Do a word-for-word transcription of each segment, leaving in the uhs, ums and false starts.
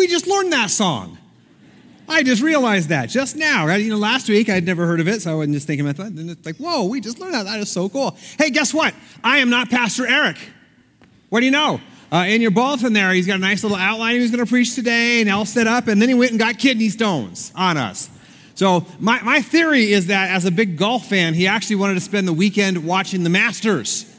just learned that song. I just realized that just now. Right? You know, last week I'd never heard of it, so I wasn't just thinking about that. And it's like, whoa, we just learned that. That is so cool. Hey, guess what? I am not Pastor Eric. What do you know? Uh, in your bulletin there, he's got a nice little outline he was going to preach today, and all set up, and then he went and got kidney stones on us. So my, my theory is that as a big golf fan, he actually wanted to spend the weekend watching the Masters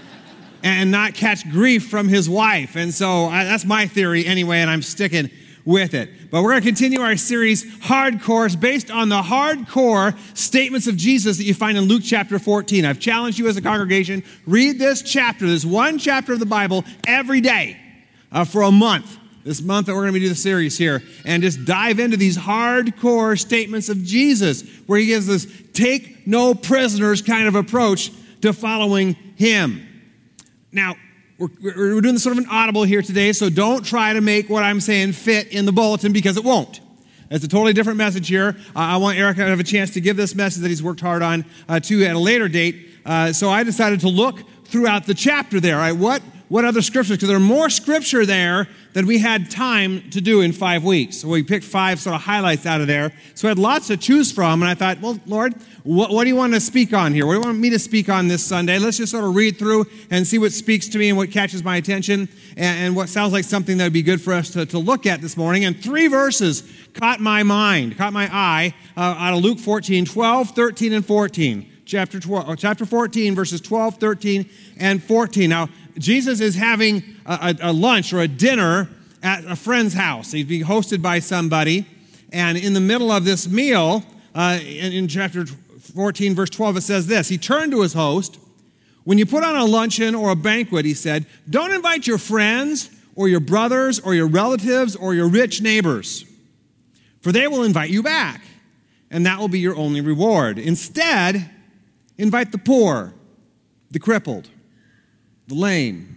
and not catch grief from his wife. And so I, that's my theory anyway, and I'm sticking with it. But we're going to continue our series, Hardcore. It's based on the hardcore statements of Jesus that you find in Luke chapter fourteen. I've challenged you as a congregation, read this chapter, this one chapter of the Bible every day uh, for a month. This month that we're going to do the series here, and just dive into these hardcore statements of Jesus, where he gives this take no prisoners kind of approach to following him. Now, We're, we're doing sort of an audible here today, so don't try to make what I'm saying fit in the bulletin, because it won't. It's a totally different message here. Uh, I want Eric to have a chance to give this message that he's worked hard on uh, to at a later date. Uh, so I decided to look throughout the chapter there. Right? What, what other scriptures? Because there are more scripture there than we had time to do in five weeks. So we picked five sort of highlights out of there. So I had lots to choose from, and I thought, well, Lord, what, what do you want to speak on here? What do you want me to speak on this Sunday? Let's just sort of read through and see what speaks to me and what catches my attention and, and what sounds like something that would be good for us to, to look at this morning. And three verses caught my mind, caught my eye uh, out of Luke fourteen, twelve, thirteen, and fourteen. Chapter twelve, chapter fourteen, verses twelve, thirteen, and fourteen. Now, Jesus is having a, a, a lunch or a dinner at a friend's house. He's being hosted by somebody. And in the middle of this meal, uh, in, in chapter fourteen, verse twelve, it says this. He turned to his host. When you put on a luncheon or a banquet, he said, don't invite your friends or your brothers or your relatives or your rich neighbors, for they will invite you back, and that will be your only reward. Instead, invite the poor, the crippled, the lame,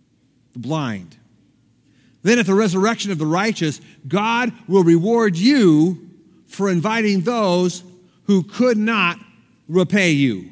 the blind. Then at the resurrection of the righteous, God will reward you for inviting those who could not repay you.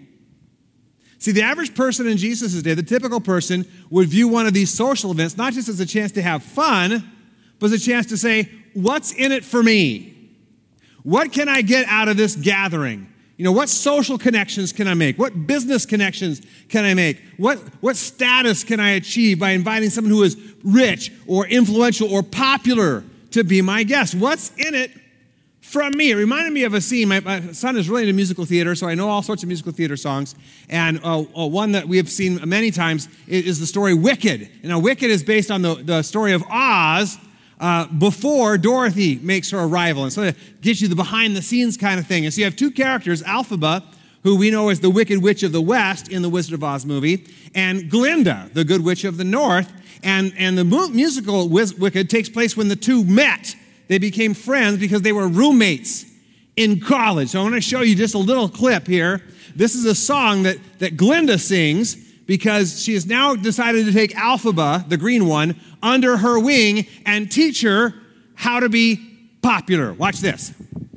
See, the average person in Jesus' day, the typical person, would view one of these social events not just as a chance to have fun, but as a chance to say, what's in it for me? What can I get out of this gathering? You know, what social connections can I make? What business connections can I make? What, what status can I achieve by inviting someone who is rich or influential or popular to be my guest? What's in it from me? It reminded me of a scene. My, my son is really into musical theater, so I know all sorts of musical theater songs. And uh, uh, one that we have seen many times is, is the story Wicked. And now, Wicked is based on the, the story of Oz, Uh, before Dorothy makes her arrival. And so it gives you the behind-the-scenes kind of thing. And so you have two characters, Elphaba, who we know as the Wicked Witch of the West in the Wizard of Oz movie, and Glinda, the Good Witch of the North. And, and the mu- musical Wiz- Wicked takes place when the two met. They became friends because they were roommates in college. So I want to show you just a little clip here. This is a song that, that Glinda sings because she has now decided to take Elphaba, the green one, under her wing and teach her how to be popular. Watch this.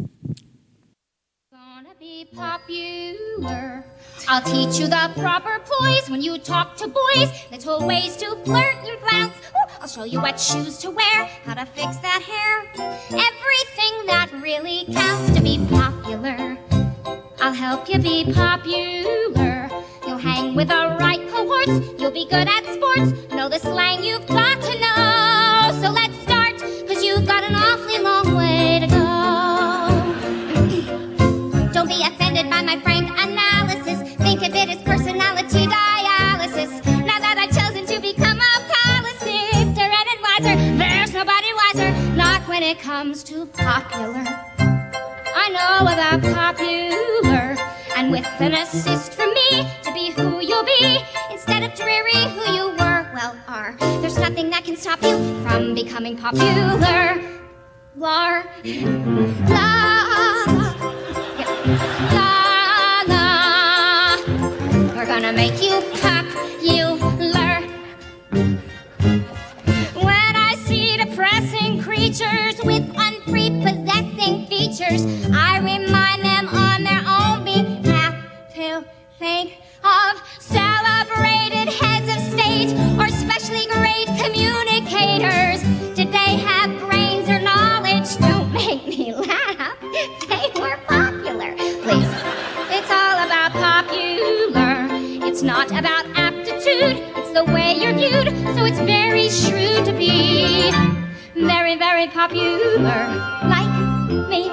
Gonna be popular. I'll teach you the proper poise when you talk to boys. Little ways to flirt and glance. Ooh, I'll show you what shoes to wear, how to fix that hair. Everything that really counts to be popular. I'll help you be popular. You'll hang with the right cohorts. You'll be good at sports. Know the slang you've got to know. So let's start, because you've got an awfully long way to go. Don't be offended by my frank analysis. Think of it as personality dialysis. Now that I've chosen to become a policist or an advisor, there's nobody wiser. Not when it comes to popular. I know about popular. And with an assist from me to be who you'll be, instead of dreary who you were, well, are. There's nothing that can stop you from becoming popular. Lar, la, yeah. La, la. We're gonna make you popular. When I see depressing creatures with unprepossessing features, I remind them on their own behalf to think of celebrated heads of state or specially great communicators. Did they have brains or very, very popular, like me.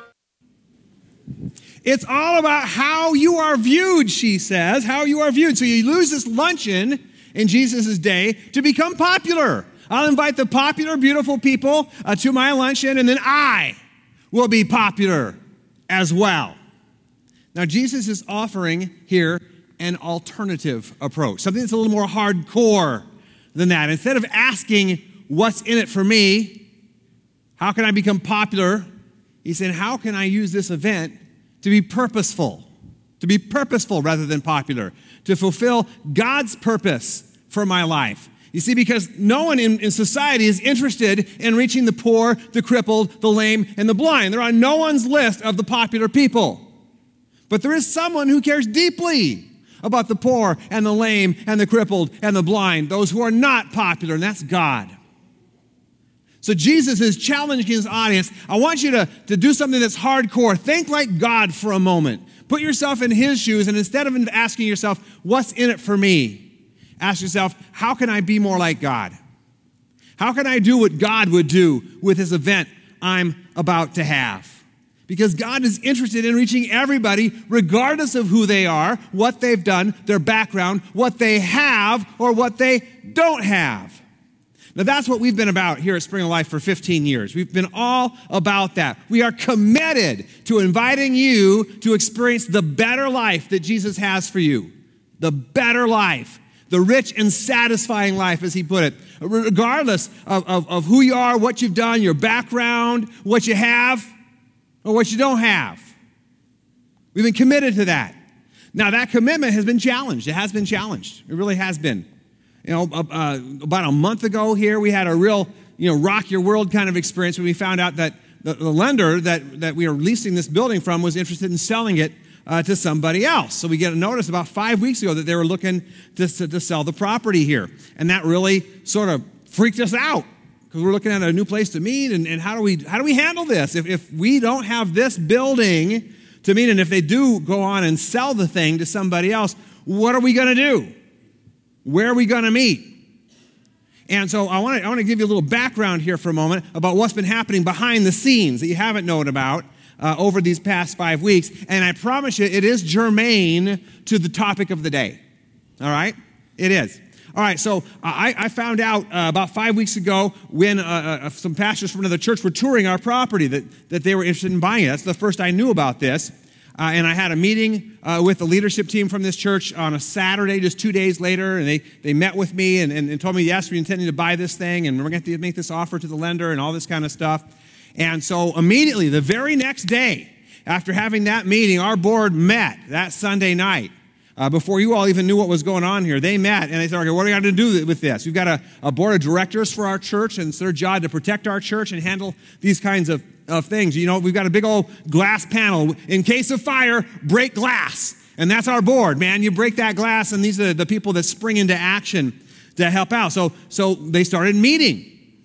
It's all about how you are viewed, she says, how you are viewed. So you lose this luncheon in Jesus' day to become popular. I'll invite the popular, beautiful people uh, to my luncheon, and then I will be popular as well. Now, Jesus is offering here an alternative approach, something that's a little more hardcore than that. Instead of asking, what's in it for me? How can I become popular? He said, how can I use this event to be purposeful, to be purposeful rather than popular, to fulfill God's purpose for my life. You see, because no one in, in society is interested in reaching the poor, the crippled, the lame, and the blind. They're on no one's list of the popular people. But there is someone who cares deeply about the poor and the lame and the crippled and the blind, those who are not popular, and that's God. So Jesus is challenging his audience. I want you to, to do something that's hardcore. Think like God for a moment. Put yourself in his shoes, and instead of asking yourself, what's in it for me? Ask yourself, how can I be more like God? How can I do what God would do with this event I'm about to have? Because God is interested in reaching everybody, regardless of who they are, what they've done, their background, what they have, or what they don't have. Now, that's what we've been about here at Spring of Life for fifteen years. We've been all about that. We are committed to inviting you to experience the better life that Jesus has for you. The better life. The rich and satisfying life, as he put it. Regardless of, of, of who you are, what you've done, your background, what you have, or what you don't have. We've been committed to that. Now, that commitment has been challenged. It has been challenged. It really has been. You know, uh, about a month ago here, we had a real, you know, rock your world kind of experience when we found out that the, the lender that, that we are leasing this building from was interested in selling it uh, to somebody else. So we get a notice about five weeks ago that they were looking to, to, to sell the property here. And that really sort of freaked us out because we're looking at a new place to meet. And, and how do we how do we handle this? If, if we don't have this building to meet, and if they do go on and sell the thing to somebody else, what are we going to do? Where are we going to meet? And so I want to I want to give you a little background here for a moment about what's been happening behind the scenes that you haven't known about uh, over these past five weeks. And I promise you, it is germane to the topic of the day. All right? It is. All right, so I, I found out uh, about five weeks ago when uh, uh, some pastors from another church were touring our property that, that they were interested in buying it. That's the first I knew about this. Uh, and I had a meeting uh, with the leadership team from this church on a Saturday, just two days later, and they, they met with me and, and, and told me, yes, we're intending to buy this thing, and we're going to make this offer to the lender and all this kind of stuff. And so immediately, the very next day, after having that meeting, our board met that Sunday night. Uh, before you all even knew what was going on here, they met, and they said, okay, what are we going to do with this? We've got a, a board of directors for our church, and it's their job to protect our church and handle these kinds of of things. You know, we've got a big old glass panel. In case of fire, break glass. And that's our board, man. You break that glass, and these are the people that spring into action to help out. So, so they started meeting.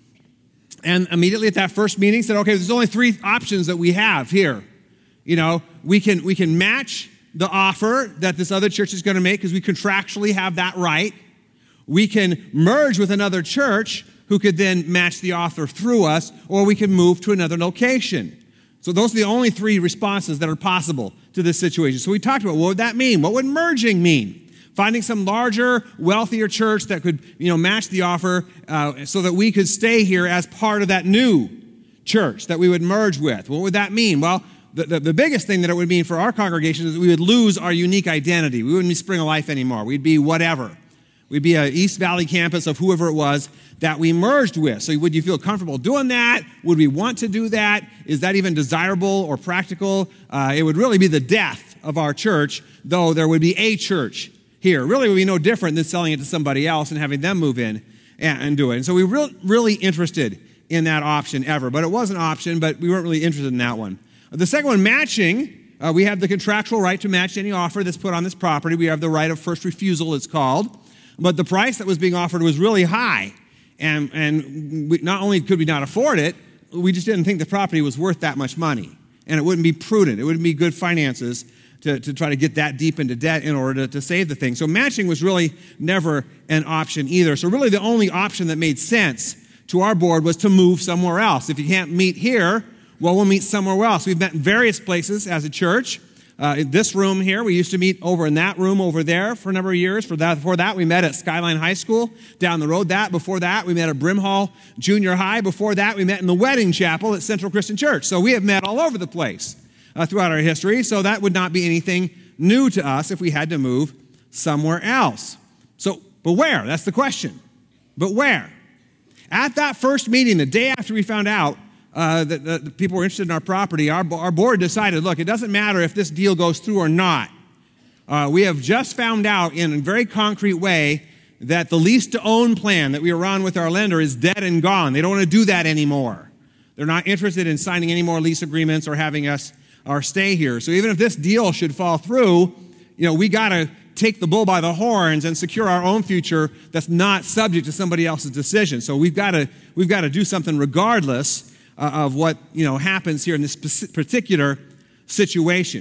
And immediately at that first meeting said, okay, there's only three options that we have here. You know, we can we can match the offer that this other church is going to make because we contractually have that right. We can merge with another church who could then match the offer through us, or we can move to another location. So those are the only three responses that are possible to this situation. So we talked about what would that mean? What would merging mean? Finding some larger, wealthier church that could, you know, match the offer uh, so that we could stay here as part of that new church that we would merge with. What would that mean? Well, the, the, the biggest thing that it would mean for our congregation is that we would lose our unique identity. We wouldn't be Spring of Life anymore. We'd be whatever. We'd be an East Valley campus of whoever it was that we merged with. So would you feel comfortable doing that? Would we want to do that? Is that even desirable or practical? Uh, it would really be the death of our church, though there would be a church here. Really would be no different than selling it to somebody else and having them move in and, and do it. And so we were real, really interested in that option ever. But it was an option, but we weren't really interested in that one. The second one, matching. Uh, we have the contractual right to match any offer that's put on this property. We have the right of first refusal, it's called. But the price that was being offered was really high. And, and we, not only could we not afford it, we just didn't think the property was worth that much money. And it wouldn't be prudent. It wouldn't be good finances to, to try to get that deep into debt in order to, to save the thing. So matching was really never an option either. So really the only option that made sense to our board was to move somewhere else. If you can't meet here, well, we'll meet somewhere else. We've met in various places as a church. Uh, in this room here, we used to meet over in that room over there for a number of years. For that, before that, we met at Skyline High School down the road. That before that, we met at Brimhall Junior High. Before that, we met in the wedding chapel at Central Christian Church. So we have met all over the place uh, throughout our history. So that would not be anything new to us if we had to move somewhere else. So, but where? That's the question. But where? At that first meeting, the day after we found out Uh, that the, the people were interested in our property, our, our board decided, look, it doesn't matter if this deal goes through or not. Uh, we have just found out in a very concrete way that the lease-to-own plan that we were on with our lender is dead and gone. They don't want to do that anymore. They're not interested in signing any more lease agreements or having us our stay here. So even if this deal should fall through, you know, we got to take the bull by the horns and secure our own future that's not subject to somebody else's decision. So we've got to we've got to do something regardless Uh, of what, you know, happens here in this particular situation.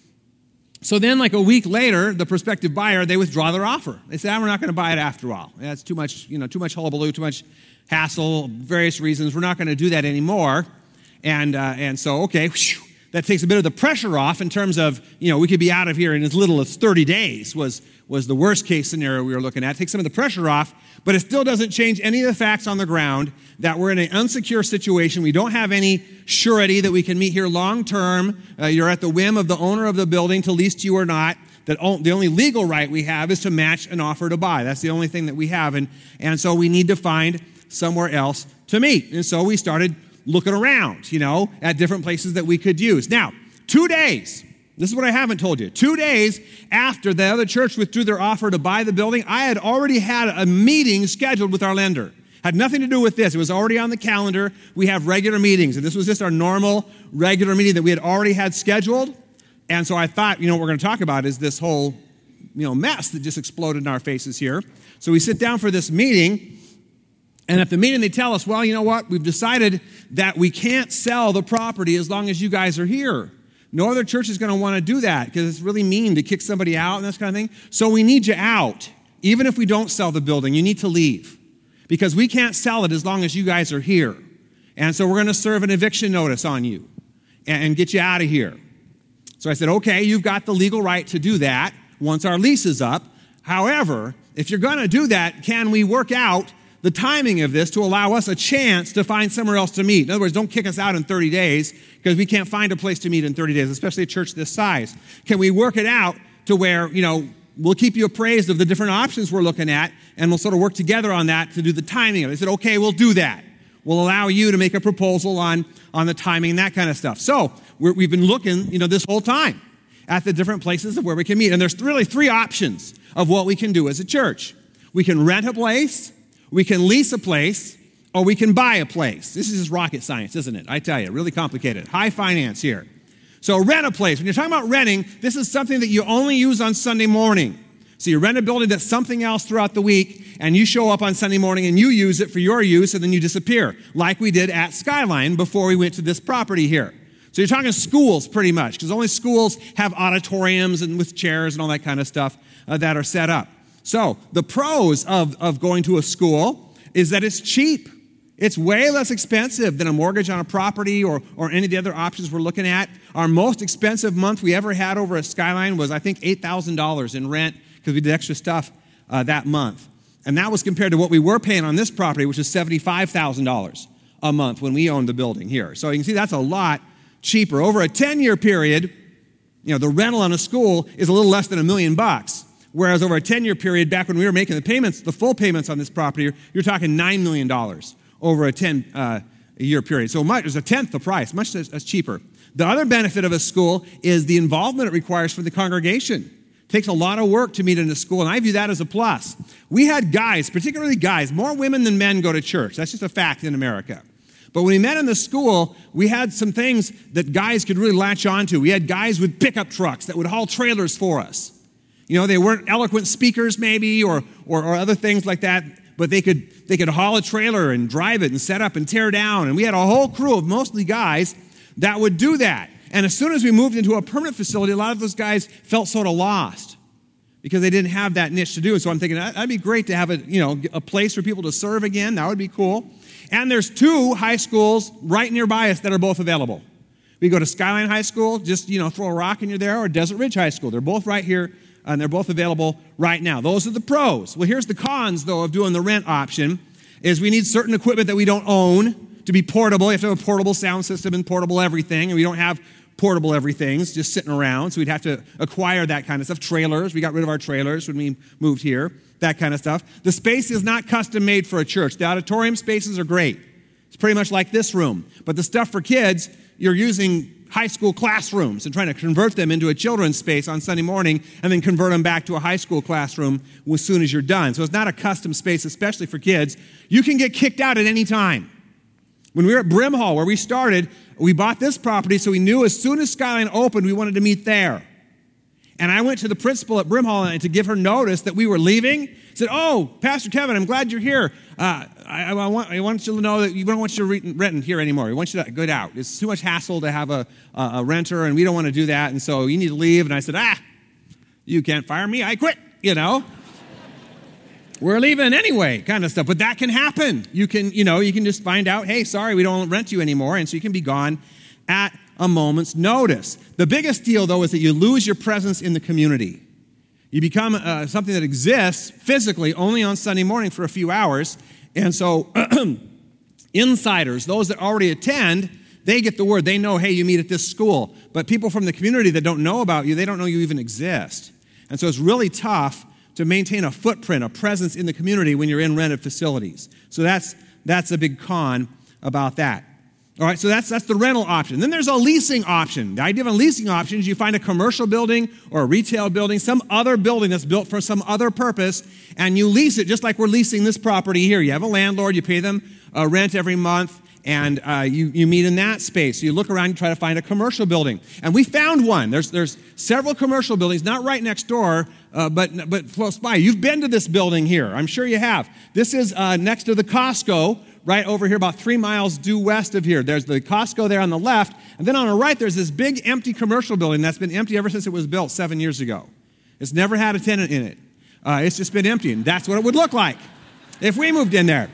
So then, like a week later, the prospective buyer, they withdraw their offer. They say, ah, we're not going to buy it after all. That's too much, you know, too much hullabaloo, too much hassle, various reasons. We're not going to do that anymore. And uh, and so, okay, whew, that takes a bit of the pressure off in terms of, you know, we could be out of here in as little as thirty days was, was the worst case scenario we were looking at. Take some of the pressure off, but it still doesn't change any of the facts on the ground that we're in an unsecure situation. We don't have any surety that we can meet here long term. Uh, you're at the whim of the owner of the building to lease to you or not. That o- the only legal right we have is to match an offer to buy. That's the only thing that we have. And, and so we need to find somewhere else to meet. And so we started looking around, you know, at different places that we could use. Now, two days, this is what I haven't told you. Two days after the other church withdrew their offer to buy the building, I had already had a meeting scheduled with our lender. Had nothing to do with this. It was already on the calendar. We have regular meetings, and this was just our normal, regular meeting that we had already had scheduled. And so I thought, you know, what we're going to talk about is this whole, you know, mess that just exploded in our faces here. So we sit down for this meeting, and at the meeting they tell us, well, you know what? We've decided that we can't sell the property as long as you guys are here. No other church is going to want to do that because it's really mean to kick somebody out and that kind of thing. So we need you out. Even if we don't sell the building, you need to leave because we can't sell it as long as you guys are here. And so we're going to serve an eviction notice on you and get you out of here. So I said, okay, you've got the legal right to do that once our lease is up. However, if you're going to do that, can we work out the timing of this to allow us a chance to find somewhere else to meet? In other words, don't kick us out in thirty days because we can't find a place to meet in thirty days, especially a church this size. Can we work it out to where, you know, we'll keep you appraised of the different options we're looking at, and we'll sort of work together on that to do the timing of it. They said, okay, we'll do that. We'll allow you to make a proposal on, on the timing and that kind of stuff. So we're, we've been looking, you know, this whole time at the different places of where we can meet. And there's really three options of what we can do as a church. We can rent a place, we can lease a place, or we can buy a place. This is just rocket science, isn't it? I tell you, really complicated. High finance here. So rent a place. When you're talking about renting, this is something that you only use on Sunday morning. So you rent a building that's something else throughout the week, and you show up on Sunday morning and you use it for your use, and then you disappear, like we did at Skyline before we went to this property here. So you're talking schools pretty much, because only schools have auditoriums and with chairs and all that kind of stuff uh, that are set up. So the pros of, of going to a school is that it's cheap. It's way less expensive than a mortgage on a property or, or any of the other options we're looking at. Our most expensive month we ever had over at Skyline was, I think, eight thousand dollars in rent because we did extra stuff uh, that month. And that was compared to what we were paying on this property, which is seventy-five thousand dollars a month when we owned the building here. So you can see that's a lot cheaper. Over a ten-year period, you know, the rental on a school is a little less than a million bucks. Whereas over a ten-year period, back when we were making the payments, the full payments on this property, you're talking nine million dollars over a ten-year uh, period. So much, it's a tenth the price, much as, as cheaper. The other benefit of a school is the involvement it requires for the congregation. It takes a lot of work to meet in a school, and I view that as a plus. We had guys, particularly guys, more women than men go to church. That's just a fact in America. But when we met in the school, we had some things that guys could really latch onto. We had guys with pickup trucks that would haul trailers for us. You know, they weren't eloquent speakers maybe or, or, or other things like that, but they could they could haul a trailer and drive it and set up and tear down. And we had a whole crew of mostly guys that would do that. And as soon as we moved into a permanent facility, a lot of those guys felt sort of lost because they didn't have that niche to do it. So I'm thinking that'd be great to have a, you know, a place for people to serve again. That would be cool. And there's two high schools right nearby us that are both available. We go to Skyline High School, just, you know, throw a rock and you're there, or Desert Ridge High School. They're both right here, and they're both available right now. Those are the pros. Well, here's the cons, though, of doing the rent option, is we need certain equipment that we don't own to be portable. You have to have a portable sound system and portable everything, and we don't have portable everythings just sitting around, so we'd have to acquire that kind of stuff. Trailers, we got rid of our trailers when we moved here, that kind of stuff. The space is not custom made for a church. The auditorium spaces are great. It's pretty much like this room. But the stuff for kids, you're using high school classrooms and trying to convert them into a children's space on Sunday morning and then convert them back to a high school classroom as soon as you're done. So it's not a custom space, especially for kids. You can get kicked out at any time. When we were at Brimhall, where we started, we bought this property, so we knew as soon as Skyline opened, we wanted to meet there. And I went to the principal at Brimhall to give her notice that we were leaving. Said, oh, Pastor Kevin, I'm glad you're here. Uh, I, I, want, I want you to know that we don't want you to re- rent here anymore. We want you to get out. It's too much hassle to have a, a, a renter, and we don't want to do that, and so you need to leave. And I said, ah, you can't fire me. I quit, you know. We're leaving anyway, kind of stuff. But that can happen. You can, you know, you can just find out, hey, sorry, we don't rent you anymore, and so you can be gone at a moment's notice. The biggest deal, though, is that you lose your presence in the community. You become uh, something that exists physically only on Sunday morning for a few hours, and so insiders, those that already attend, they get the word. They know, hey, you meet at this school. But people from the community that don't know about you, they don't know you even exist. And so it's really tough to maintain a footprint, a presence in the community when you're in rented facilities. So that's that's a big con about that. All right, so that's that's the rental option. Then there's a leasing option. The idea of a leasing option is you find a commercial building or a retail building, some other building that's built for some other purpose, and you lease it just like we're leasing this property here. You have a landlord, you pay them uh, rent every month, and uh, you, you meet in that space. So you look around and try to find a commercial building. And we found one. There's there's several commercial buildings, not right next door, uh, but, but close by. You've been to this building here. I'm sure you have. This is uh, next to the Costco, right over here, about three miles due west of here. There's the Costco there on the left. And then on the right, there's this big empty commercial building that's been empty ever since it was built seven years ago. It's never had a tenant in it. Uh, it's just been empty, and that's what it would look like if we moved in there.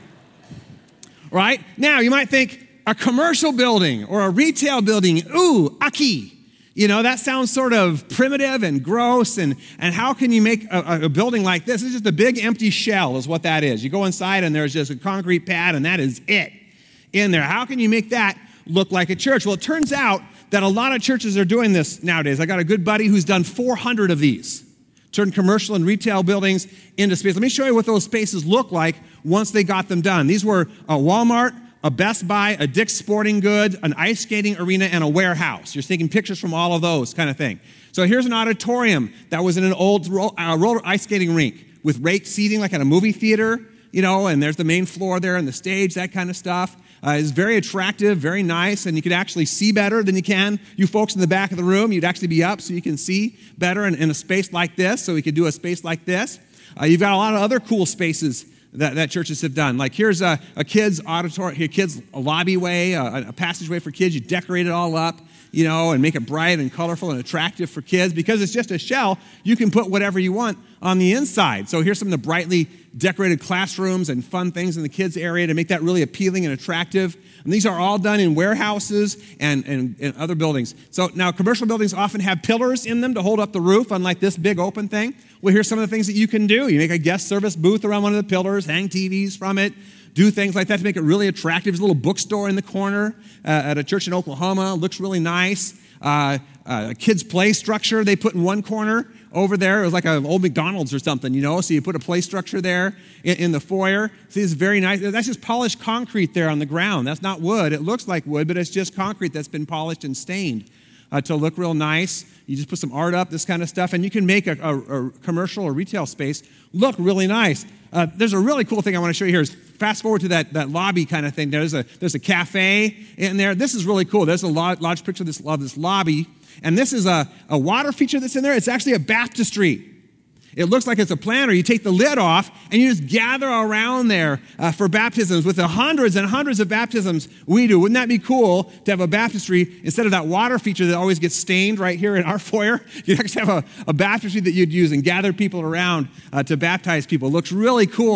Right? Now, you might think a commercial building or a retail building, ooh, aki. You know, that sounds sort of primitive and gross, and, and how can you make a, a building like this? It's just a big empty shell is what that is. You go inside and there's just a concrete pad, and that is it in there. How can you make that look like a church? Well, it turns out that a lot of churches are doing this nowadays. I got a good buddy who's done four hundred of these. Turned commercial and retail buildings into space. Let me show you what those spaces look like once they got them done. These were a Walmart, a Best Buy, a Dick's Sporting Goods, an ice skating arena, and a warehouse. You're taking pictures from all of those kind of thing. So here's an auditorium that was in an old ro- uh, roller ice skating rink with raked seating like at a movie theater, you know, and there's the main floor there and the stage, that kind of stuff. Uh, it's very attractive, very nice, and you could actually see better than you can. You folks in the back of the room, you'd actually be up so you can see better in, in a space like this, so we could do a space like this. Uh, you've got a lot of other cool spaces that, that churches have done. Like here's a, a kid's auditorium, a kid's lobbyway, a, a passageway for kids. You decorate it all up, you know, and make it bright and colorful and attractive for kids. Because it's just a shell, you can put whatever you want on the inside. So here's some of the brightly decorated classrooms and fun things in the kids' area to make that really appealing and attractive. And these are all done in warehouses and, and, and other buildings. So now commercial buildings often have pillars in them to hold up the roof, unlike this big open thing. Well, here's some of the things that you can do. You make a guest service booth around one of the pillars, hang T Vs from it, do things like that to make it really attractive. There's a little bookstore in the corner uh, at a church in Oklahoma. Looks really nice. Uh, uh, a kids' play structure they put in one corner over there. It was like an old McDonald's or something, you know, so you put a play structure there in, in the foyer. See, it's very nice. That's just polished concrete there on the ground. That's not wood. It looks like wood, but it's just concrete that's been polished and stained uh, to look real nice. You just put some art up, this kind of stuff, and you can make a, a, a commercial or retail space look really nice. Uh, there's a really cool thing I want to show you here. Is fast forward to that, that lobby kind of thing. There's a there's a cafe in there. This is really cool. There's a large picture of this, of this lobby. And this is a, a water feature that's in there. It's actually a baptistry. It looks like it's a planter. You take the lid off, and you just gather around there uh, for baptisms with the hundreds and hundreds of baptisms we do. Wouldn't that be cool to have a baptistry instead of that water feature that always gets stained right here in our foyer? You'd actually have a, a baptistry that you'd use and gather people around uh, to baptize people. It looks really cool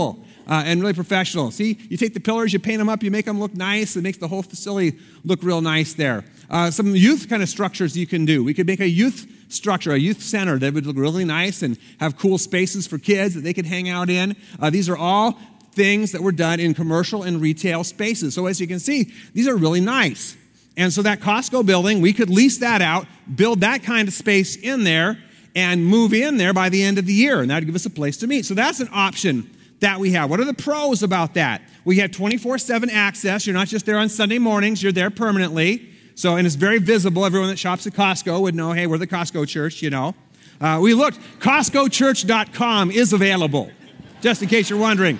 uh, and really professional. See, you take the pillars, you paint them up, you make them look nice. It makes the whole facility look real nice there. Uh, some youth kind of structures you can do. We could make a youth structure, a youth center that would look really nice and have cool spaces for kids that they could hang out in. Uh, these are all things that were done in commercial and retail spaces. So as you can see, these are really nice. And so that Costco building, we could lease that out, build that kind of space in there, and move in there by the end of the year. And that would give us a place to meet. So that's an option that we have. What are the pros about that? We have twenty-four seven access. You're not just there on Sunday mornings. You're there permanently. So, and it's very visible. Everyone that shops at Costco would know, hey, we're the Costco church, you know. Uh, we looked. Costco church dot com is available, just in case you're wondering.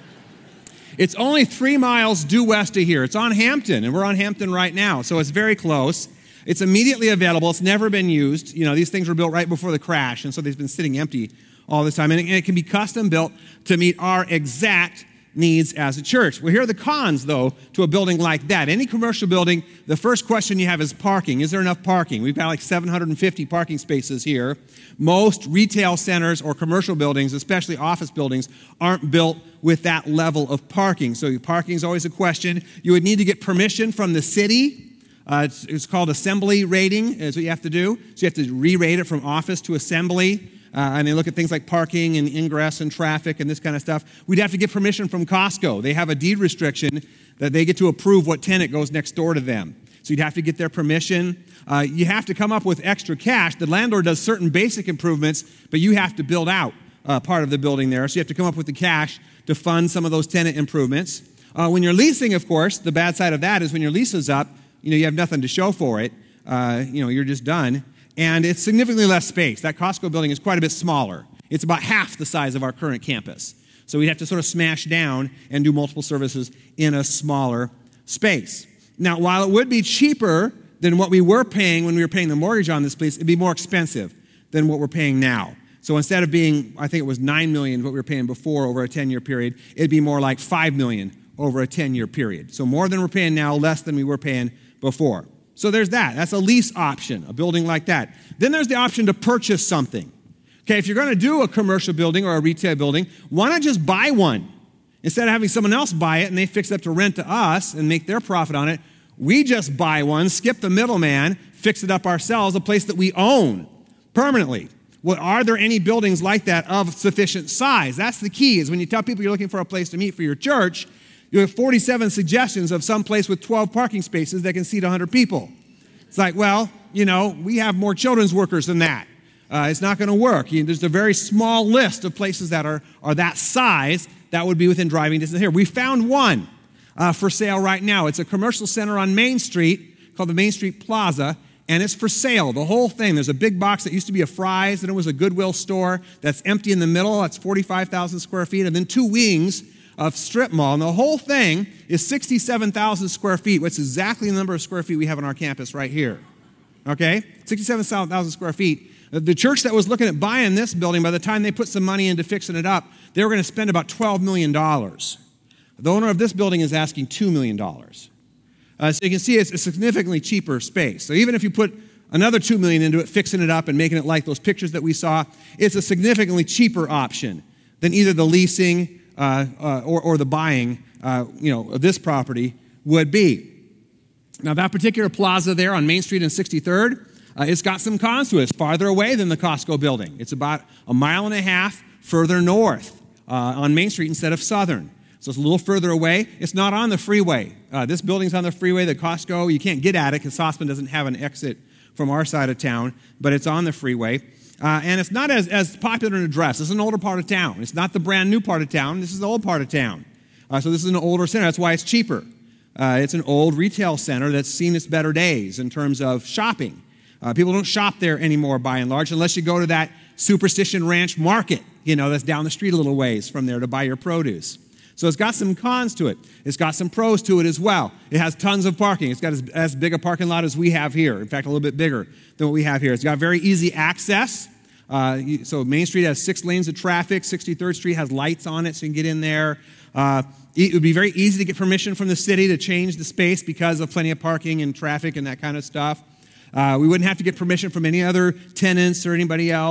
It's only three miles due west of here. It's on Hampton, and we're on Hampton right now, so it's very close. It's immediately available. It's never been used. You know, these things were built right before the crash, and so they've been sitting empty all this time. And it, and it can be custom built to meet our exact needs as a church. Well, here are the cons, though, to a building like that. Any commercial building, the first question you have is parking. Is there enough parking? We've got like seven hundred fifty parking spaces here. Most retail centers or commercial buildings, especially office buildings, aren't built with that level of parking. So parking is always a question. You would need to get permission from the city. Uh, it's, it's called assembly rating is what you have to do. So you have to re-rate it from office to assembly. Uh, and they look at things like parking and ingress and traffic and this kind of stuff. We'd have to get permission from Costco. They have a deed restriction that they get to approve what tenant goes next door to them. So you'd have to get their permission. Uh, you have to come up with extra cash. The landlord does certain basic improvements, but you have to build out uh, part of the building there. So you have to come up with the cash to fund some of those tenant improvements. Uh, when you're leasing, of course, the bad side of that is when your lease is up, you know, you have nothing to show for it. Uh, you know, you're just done. And it's significantly less space. That Costco building is quite a bit smaller. It's about half the size of our current campus. So we'd have to sort of smash down and do multiple services in a smaller space. Now, while it would be cheaper than what we were paying when we were paying the mortgage on this place, it'd be more expensive than what we're paying now. So instead of being, I think it was nine million dollars what we were paying before over a ten-year period, it'd be more like five million dollars over a ten-year period. So more than we're paying now, less than we were paying before. So there's that. That's a lease option, a building like that. Then there's the option to purchase something. Okay, if you're going to do a commercial building or a retail building, why not just buy one? Instead of having someone else buy it and they fix it up to rent to us and make their profit on it, we just buy one, skip the middleman, fix it up ourselves, a place that we own permanently. Well, are there any buildings like that of sufficient size? That's the key, is when you tell people you're looking for a place to meet for your church, you have forty-seven suggestions of some place with twelve parking spaces that can seat one hundred people. It's like, well, you know, we have more children's workers than that. Uh, it's not going to work. You know, there's a very small list of places that are, are that size that would be within driving distance here. We found one uh, for sale right now. It's a commercial center on Main Street called the Main Street Plaza, and it's for sale, the whole thing. There's a big box that used to be a Fry's, and it was a Goodwill store that's empty in the middle. That's forty-five thousand square feet, and then two wings of strip mall, and the whole thing is sixty-seven thousand square feet, which is exactly the number of square feet we have on our campus right here. Okay? sixty-seven thousand square feet. The church that was looking at buying this building, by the time they put some money into fixing it up, they were going to spend about twelve million dollars. The owner of this building is asking two million dollars. Uh, so you can see it's a significantly cheaper space. So even if you put another two million dollars into it, fixing it up and making it like those pictures that we saw, it's a significantly cheaper option than either the leasing Uh, uh, or, or the buying, uh, you know, of this property would be. Now, that particular plaza there on Main Street and sixty-third, uh, it's got some cons to it. It's farther away than the Costco building. It's about a mile and a half further north uh, on Main Street instead of Southern. So it's a little further away. It's not on the freeway. Uh, this building's on the freeway. The Costco, you can't get at it because Saucepan doesn't have an exit from our side of town, but it's on the freeway. Uh, and it's not as, as popular an address. This is an older part of town. It's not the brand new part of town. This is the old part of town. Uh, so this is an older center. That's why it's cheaper. Uh, it's an old retail center that's seen its better days in terms of shopping. Uh, people don't shop there anymore by and large unless you go to that Superstition Ranch market, you know, that's down the street a little ways from there to buy your produce. So it's got some cons to it. It's got some pros to it as well. It has tons of parking. It's got as, as big a parking lot as we have here. In fact, a little bit bigger than what we have here. It's got very easy access. Uh, so Main Street has six lanes of traffic. sixty-third Street has lights on it so you can get in there. Uh, it would be very easy to get permission from the city to change the space because of plenty of parking and traffic and that kind of stuff. Uh, we wouldn't have to get permission from any other tenants or anybody else.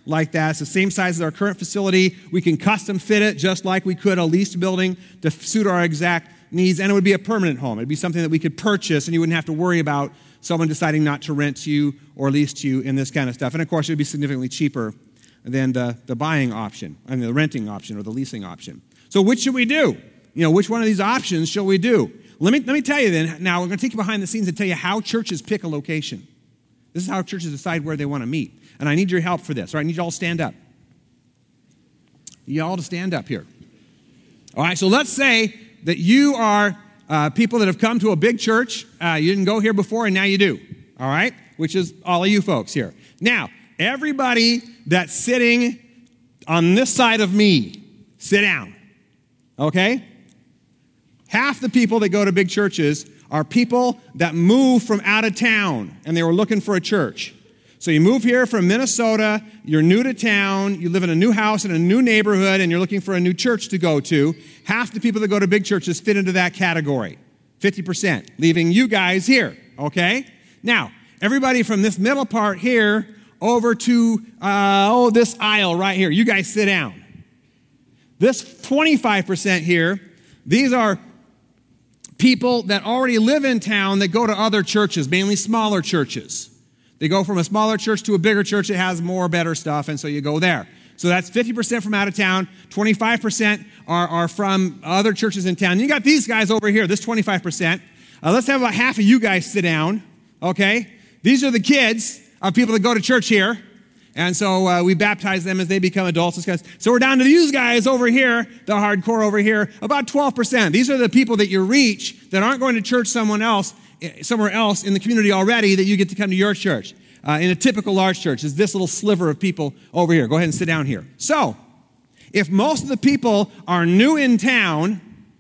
like that. It's the same size as our current facility. We can custom fit it just like we could a leased building to suit our exact needs, and it would be a permanent home. It'd be something that we could purchase, and you wouldn't have to worry about someone deciding not to rent to you or lease to you and this kind of stuff. And of course, it would be significantly cheaper than the, the buying option, and the renting option or the leasing option. So which should we do? You know, which one of these options shall we do? Let me, let me tell you then, now we're going to take you behind the scenes and tell you how churches pick a location. This is how churches decide where they want to meet. And I need your help for this. All right, I need you all to stand up. You all to stand up here. All right, so let's say that you are uh, people that have come to a big church. Uh, you didn't go here before, and now you do. All right, which is all of you folks here. Now, everybody that's sitting on this side of me, sit down. Okay? Half the people that go to big churches are people that move from out of town, and they were looking for a church. So you move here from Minnesota, you're new to town, you live in a new house in a new neighborhood, and you're looking for a new church to go to. Half the people that go to big churches fit into that category, fifty percent, leaving you guys here, okay? Now, everybody from this middle part here over to, uh, oh, this aisle right here, you guys sit down. This twenty-five percent here, these are people that already live in town that go to other churches, mainly smaller churches. They go from a smaller church to a bigger church that has more better stuff, and so you go there. So that's fifty percent from out of town, twenty-five percent are, are from other churches in town. You got these guys over here, this twenty-five percent. Uh, let's have about half of you guys sit down, okay? These are the kids of people that go to church here. And so uh, we baptize them as they become adults. So we're down to these guys over here, the hardcore over here, about twelve percent. These are the people that you reach that aren't going to church someone else, somewhere else in the community already that you get to come to your church. Uh, in a typical large church is this little sliver of people over here. Go ahead and sit down here. So if most of the people are new in town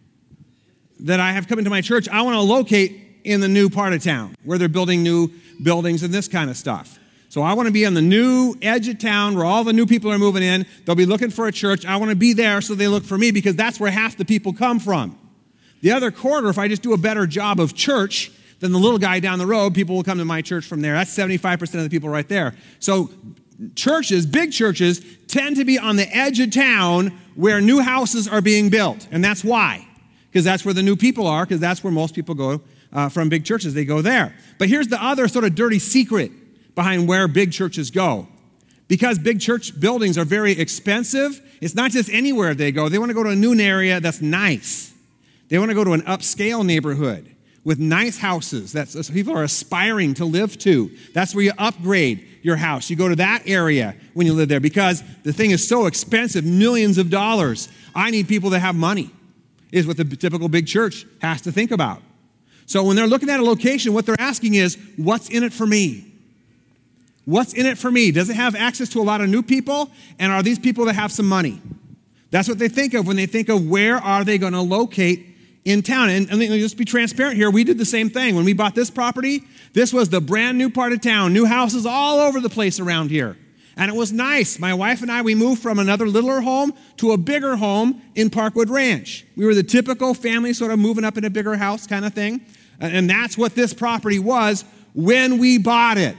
that I have come into my church, I want to locate in the new part of town where they're building new buildings and this kind of stuff. So I want to be on the new edge of town where all the new people are moving in. They'll be looking for a church. I want to be there so they look for me because that's where half the people come from. The other quarter, if I just do a better job of church than the little guy down the road, people will come to my church from there. That's seventy-five percent of the people right there. So churches, big churches, tend to be on the edge of town where new houses are being built. And that's why. Because that's where the new people are, because that's where most people go uh, from big churches. They go there. But here's the other sort of dirty secret behind where big churches go. Because big church buildings are very expensive, it's not just anywhere they go. They want to go to a new area that's nice. They want to go to an upscale neighborhood with nice houses that people are aspiring to live to. That's where you upgrade your house. You go to that area when you live there because the thing is so expensive, millions of dollars. I need people that have money, is what the typical big church has to think about. So when they're looking at a location, what they're asking is, what's in it for me? What's in it for me? Does it have access to a lot of new people? And are these people that have some money? That's what they think of when they think of where are they going to locate in town. And, and just be transparent here, we did the same thing. When we bought this property, this was the brand new part of town. New houses all over the place around here. And it was nice. My wife and I, we moved from another littler home to a bigger home in Parkwood Ranch. We were the typical family sort of moving up in a bigger house kind of thing. And that's what this property was when we bought it.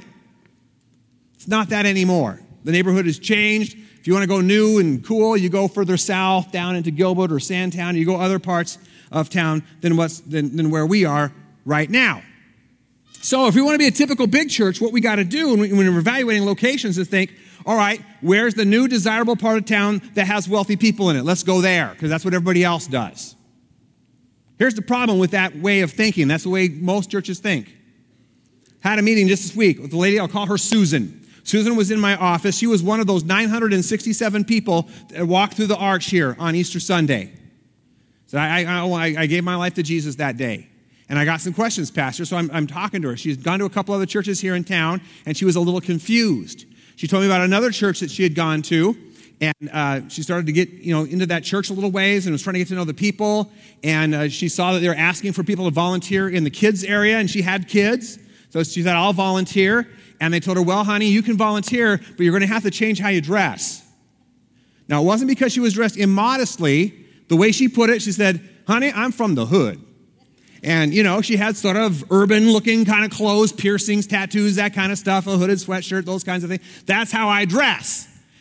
It's not that anymore. The neighborhood has changed. If you want to go new and cool, you go further south down into Gilbert or Sandtown. You go other parts of town than, what's, than, than where we are right now. So if we want to be a typical big church, what we got to do when, we, when we're evaluating locations is think, all right, where's the new desirable part of town that has wealthy people in it? Let's go there because that's what everybody else does. Here's the problem with that way of thinking. That's the way most churches think. Had a meeting just this week with a lady, I'll call her Susan. Susan was in my office. She was one of those nine hundred sixty-seven people that walked through the arch here on Easter Sunday. So I, I, I gave my life to Jesus that day. And I got some questions, Pastor, so I'm, I'm talking to her. She's gone to a couple other churches here in town, and she was a little confused. She told me about another church that she had gone to, and uh, she started to get you know into that church a little ways and was trying to get to know the people. And uh, she saw that they were asking for people to volunteer in the kids area, and she had kids. So she said, I'll volunteer. And they told her, well, honey, you can volunteer, but you're going to have to change how you dress. Now, it wasn't because she was dressed immodestly. The way she put it, she said, honey, I'm from the hood. And, you know, she had sort of urban-looking kind of clothes, piercings, tattoos, that kind of stuff, a hooded sweatshirt, those kinds of things. That's how I dress.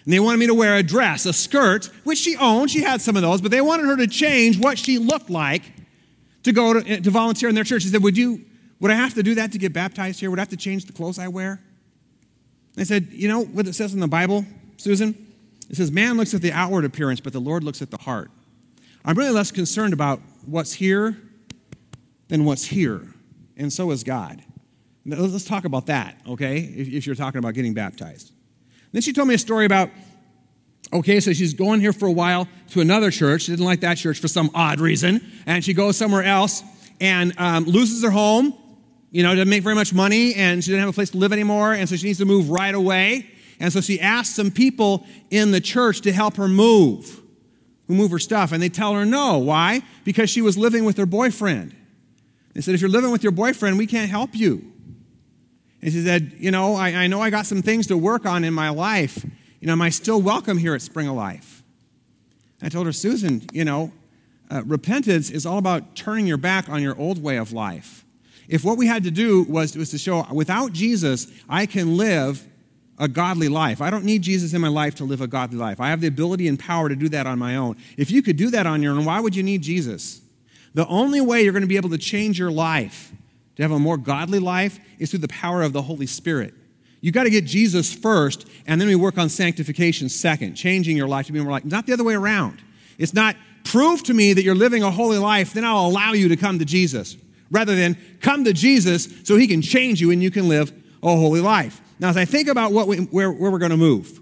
And they wanted me to wear a dress, a skirt, which she owned. She had some of those, but they wanted her to change what she looked like to go to, to volunteer in their church. She said, would you, would I have to do that to get baptized here? Would I have to change the clothes I wear? And I said, you know what it says in the Bible, Susan? It says, man looks at the outward appearance, but the Lord looks at the heart. I'm really less concerned about what's here than what's here, and so is God. Let's talk about that, okay, if, if you're talking about getting baptized. Then she told me a story about, okay, so she's going here for a while to another church. She didn't like that church for some odd reason, and she goes somewhere else and um, loses her home, you know, doesn't make very much money, and she doesn't have a place to live anymore, and so she needs to move right away. And so she asked some people in the church to help her move, who move her stuff, and they tell her no. Why? Because she was living with her boyfriend. They said, if you're living with your boyfriend, we can't help you. And she said, you know, I, I know I got some things to work on in my life. You know, am I still welcome here at Spring of Life? I told her, Susan, you know, uh, repentance is all about turning your back on your old way of life. If what we had to do was, was to show, without Jesus, I can live a godly life. I don't need Jesus in my life to live a godly life. I have the ability and power to do that on my own. If you could do that on your own, why would you need Jesus? The only way you're going to be able to change your life, to have a more godly life, is through the power of the Holy Spirit. You've got to get Jesus first, and then we work on sanctification second, changing your life to be more like, not the other way around. It's not prove to me that you're living a holy life, then I'll allow you to come to Jesus, rather than come to Jesus so he can change you and you can live a holy life. Now, as I think about what we, where, where we're going to move,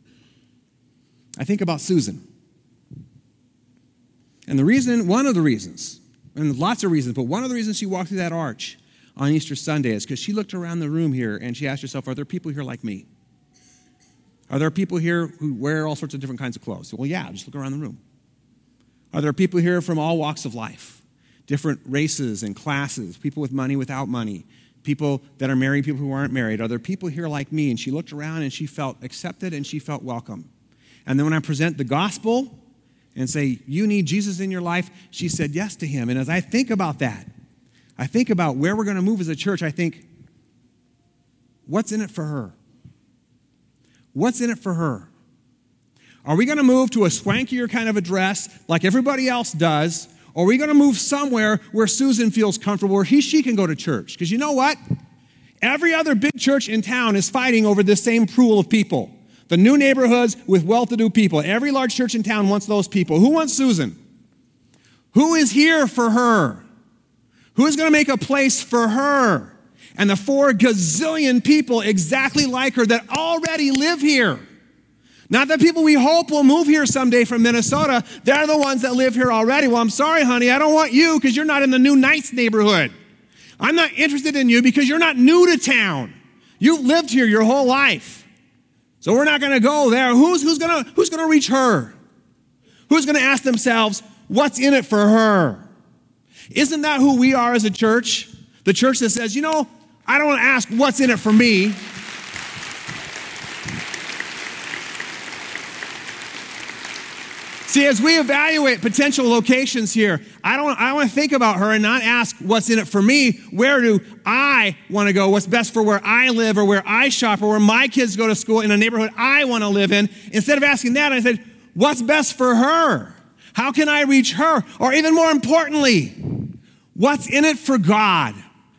I think about Susan. And the reason, one of the reasons, and lots of reasons, but one of the reasons she walked through that arch on Easter Sunday is because she looked around the room here and she asked herself, are there people here like me? Are there people here who wear all sorts of different kinds of clothes? Well, yeah, just look around the room. Are there people here from all walks of life, different races and classes, people with money, without money, people that are married, people who aren't married? Are there people here like me? And she looked around and she felt accepted and she felt welcome. And then when I present the gospel and say, you need Jesus in your life, she said yes to him. And as I think about that, I think about where we're going to move as a church, I think, what's in it for her? What's in it for her? Are we going to move to a swankier kind of a dress like everybody else does? Or are we going to move somewhere where Susan feels comfortable, where he, she can go to church? Because you know what? Every other big church in town is fighting over this same pool of people. The new neighborhoods with well-to-do people. Every large church in town wants those people. Who wants Susan? Who is here for her? Who is going to make a place for her? And the four gazillion people exactly like her that already live here. Not the people we hope will move here someday from Minnesota. They're the ones that live here already. Well, I'm sorry, honey, I don't want you because you're not in the new nice neighborhood. I'm not interested in you because you're not new to town. You've lived here your whole life. So we're not going to go there. Who's, who's going to who's going to reach her? Who's going to ask themselves, what's in it for her? Isn't that who we are as a church? The church that says, you know, I don't want to ask what's in it for me. See, as we evaluate potential locations here, I don't. I want to think about her and not ask what's in it for me. Where do I want to go? What's best for where I live or where I shop or where my kids go to school in a neighborhood I want to live in? Instead of asking that, I said, what's best for her? How can I reach her? Or even more importantly, what's in it for God?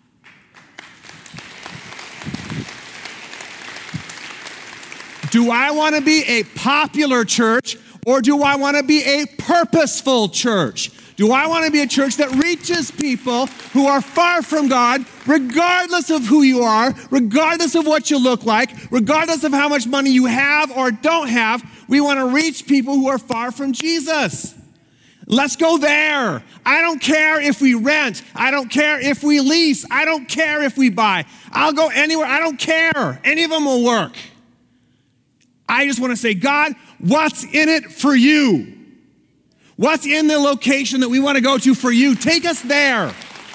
Do I want to be a popular church? Or do I want to be a purposeful church? Do I want to be a church that reaches people who are far from God, regardless of who you are, regardless of what you look like, regardless of how much money you have or don't have? We want to reach people who are far from Jesus. Let's go there. I don't care if we rent. I don't care if we lease. I don't care if we buy. I'll go anywhere. I don't care. Any of them will work. I just want to say, God, what's in it for you? What's in the location that we want to go to for you? Take us there.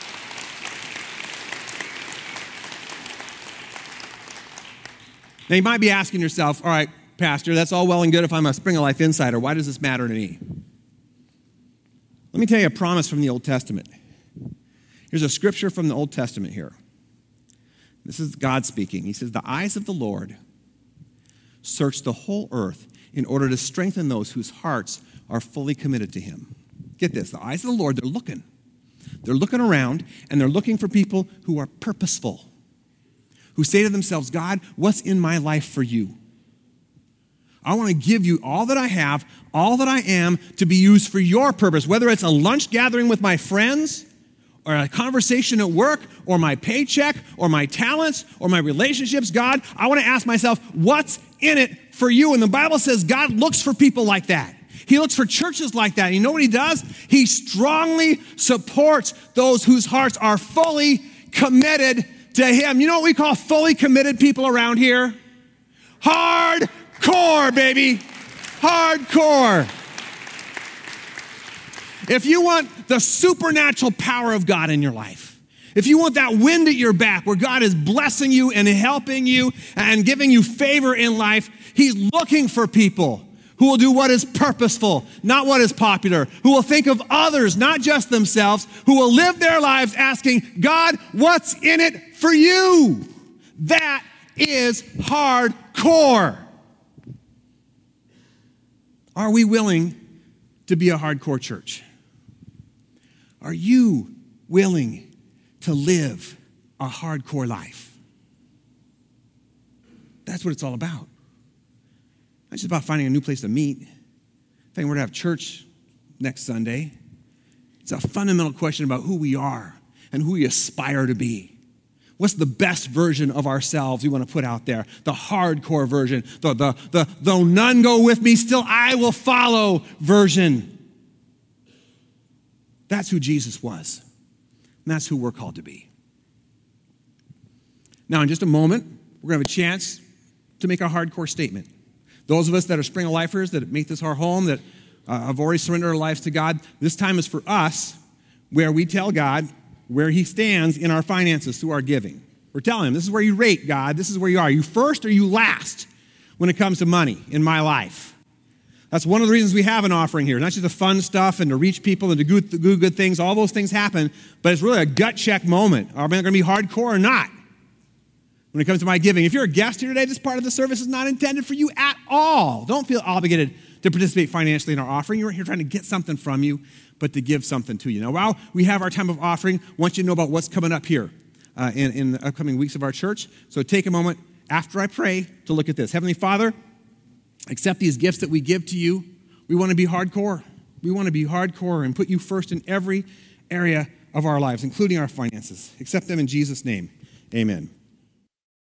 Now, you might be asking yourself, all right, Pastor, that's all well and good if I'm a Spring of Life insider. Why does this matter to me? Let me tell you a promise from the Old Testament. Here's a scripture from the Old Testament here. This is God speaking. He says, the eyes of the Lord search the whole earth, in order to strengthen those whose hearts are fully committed to him. Get this, the eyes of the Lord, they're looking. They're looking around, and they're looking for people who are purposeful, who say to themselves, God, what's in my life for you? I want to give you all that I have, all that I am, to be used for your purpose, whether it's a lunch gathering with my friends, or a conversation at work, or my paycheck, or my talents, or my relationships. God, I want to ask myself, what's in it for you? And the Bible says God looks for people like that. He looks for churches like that. And you know what he does? He strongly supports those whose hearts are fully committed to him. You know what we call fully committed people around here? Hardcore, baby. Hardcore. If you want the supernatural power of God in your life, if you want that wind at your back where God is blessing you and helping you and giving you favor in life, he's looking for people who will do what is purposeful, not what is popular, who will think of others, not just themselves, who will live their lives asking, God, what's in it for you? That is hardcore. Are we willing to be a hardcore church? Are you willing to live a hardcore life? That's what it's all about. Not just about finding a new place to meet. Thinking we're going to have church next Sunday. It's a fundamental question about who we are and who we aspire to be. What's the best version of ourselves we want to put out there? The hardcore version, the, the, the though none go with me, still I will follow version. That's who Jesus was. And that's who we're called to be. Now, in just a moment, we're going to have a chance to make a hardcore statement. Those of us that are Spring of Lifers, that make this our home, that uh, have already surrendered our lives to God, this time is for us where we tell God where he stands in our finances through our giving. We're telling him, this is where you rate, God. This is where you are. Are you first or are you last when it comes to money in my life? That's one of the reasons we have an offering here. Not just the fun stuff and to reach people and to do good, good things. All those things happen, but it's really a gut check moment. Are we going to be hardcore or not when it comes to my giving? If you're a guest here today, this part of the service is not intended for you at all. Don't feel obligated to participate financially in our offering. You're here trying to get something from you, but to give something to you. Now, while we have our time of offering, I want you to know about what's coming up here uh, in, in the upcoming weeks of our church. So take a moment after I pray to look at this. Heavenly Father, accept these gifts that we give to you. We want to be hardcore. We want to be hardcore and put you first in every area of our lives, including our finances. Accept them in Jesus' name. Amen.